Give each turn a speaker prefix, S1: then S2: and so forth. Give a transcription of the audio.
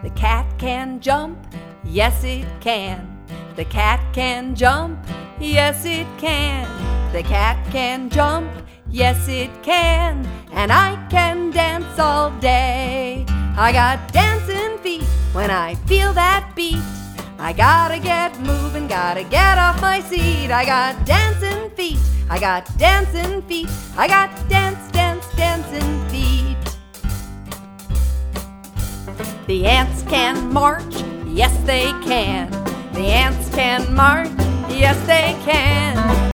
S1: The cat can jump, yes it can. The cat can jump, yes it can. The cat can jump, yes it can. And I can dance all day. I got dancing feet when I feel that beat. I gotta get moving, gotta get off my seat. I got dancing feet, I got dancing feet. I got dancing feet. The ants can march, yes they can. The ants can march, yes they can.